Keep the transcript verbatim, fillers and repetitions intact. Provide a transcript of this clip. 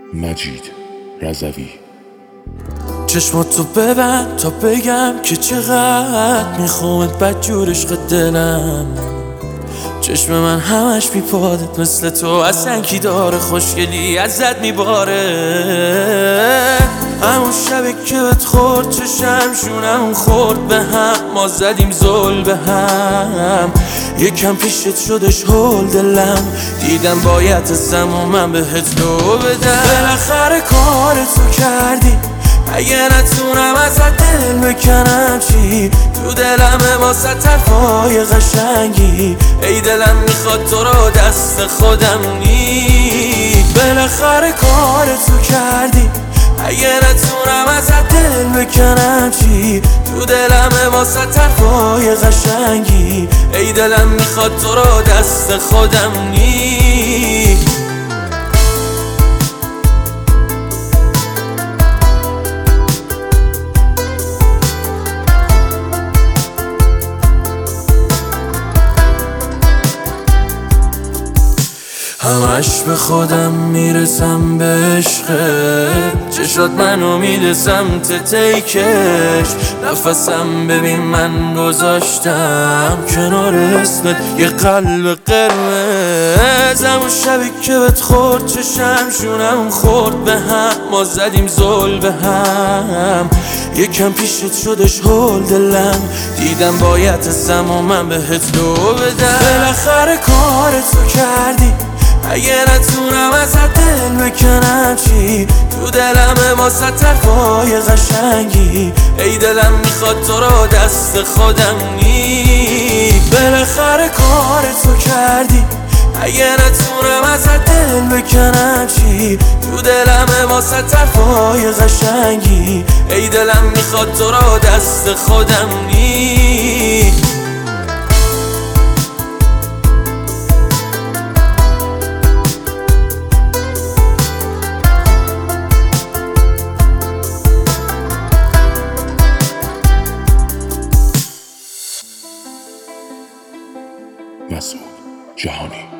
مجید رضوی. چشماتو ببند تا بگم که چقدر میخوامت بدجور عشق دلم. چشم من همش بیپادت مثل تو اصلا کی داره، خوشگلی ازت میباره. همون شبی که بهت خورد چشم شونم خورد به هم، ما زدیم زل به هم. یکم پیشت شدش هول دلم، دیدم باید ازم و من بهت لو بدم. بالاخره کارتو کردی، اگه نتونم ازت دل بکنم چی؟ تو دلمه واسه طرفای قشنگی، ای دلم میخواد تو رو دست خودم نی. بالاخره کارتو کردی، اگه نتونم ازت دل بکنم چی؟ تو دلمه واسه طرفای قشنگی، ای دلم میخواد تو رو دست خودم نی. همش به خودم میرسم به عشقت، چشات منو میده سمت تیکش. نفسم ببین من گذاشتم کنار اسمت یه قلب قرمز. همون شبی که بهت خورد چشم شونم خورد به هم، ما زدیم زل به هم. یکم پیشت شدش هول دلم، دیدم باید ازم و من بهت لو بدم. بالاخره کارتو کردی، اگه نتونم ازت دل بکنم چی؟ تو دلمه واسه طرفای قشنگی، ای دلم میخواد تو رو دست خودم نی. بالاخره کارتو کردی، اگه نتونم ازت دل بکنم چی؟ تو دلمه واسه طرفای قشنگی، ای دلم میخواد تو رو دست خودم نی. مسعود جهانی.